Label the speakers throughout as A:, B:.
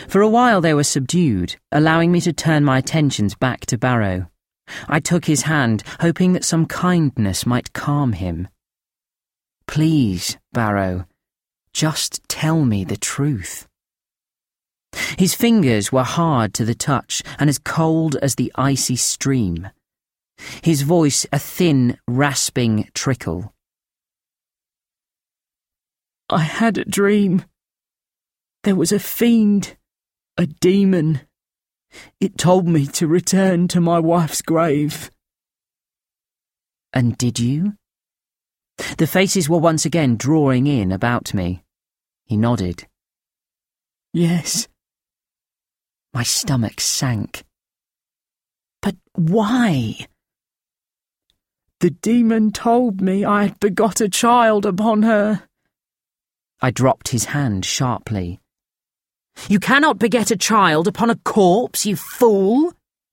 A: For a while they were subdued, allowing me to turn my attentions back to Barrow. I took his hand, hoping that some kindness might calm him. "Please, Barrow, just tell me the truth." His fingers were hard to the touch and as cold as the icy stream. His voice a thin, rasping trickle. "I had a dream. There was a fiend, a demon. It told me to return to my wife's grave." "And did you?" The faces were once again drawing in about me. He nodded. "Yes." My stomach sank. "But why?" "The demon told me I had begot a child upon her." I dropped his hand sharply. "You cannot beget a child upon a corpse, you fool!"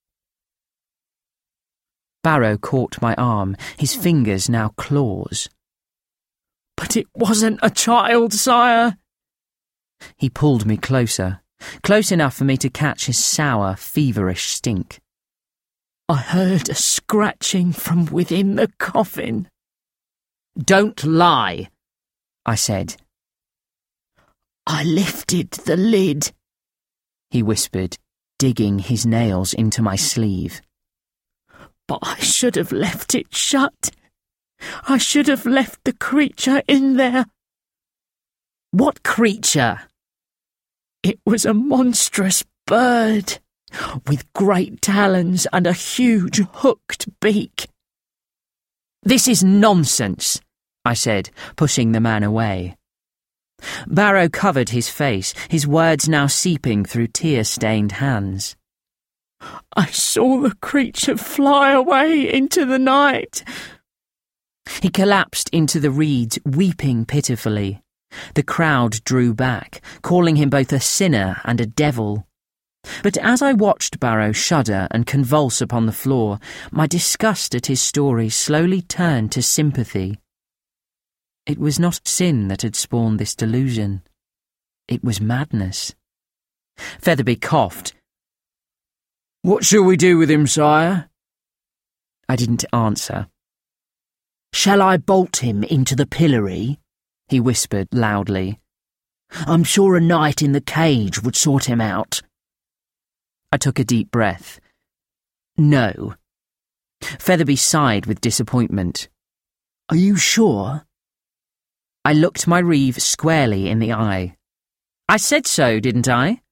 A: Barrow caught my arm, his fingers now claws. "But it wasn't a child, sire." He pulled me closer, close enough for me to catch his sour, feverish stink. "I heard a scratching from within the coffin." "Don't lie," I said. "I lifted the lid," he whispered, digging his nails into my sleeve. "But I should have left it shut. I should have left the creature in there." "What creature?" "It was a monstrous bird, with great talons and a huge hooked beak." "This is nonsense," I said, pushing the man away. Barrow covered his face, his words now seeping through tear-stained hands. "I saw the creature fly away into the night." He collapsed into the reeds, weeping pitifully. The crowd drew back, calling him both a sinner and a devil. But as I watched Barrow shudder and convulse upon the floor, my disgust at his story slowly turned to sympathy. It was not sin that had spawned this delusion. It was madness. Featherby coughed. "What shall we do with him, sire?" I didn't answer. "Shall I bolt him into the pillory?" he whispered loudly. "I'm sure a night in the cage would sort him out." I took a deep breath. "No." Featherby sighed with disappointment. "Are you sure?" I looked my Reeve squarely in the eye. "I said so, didn't I?"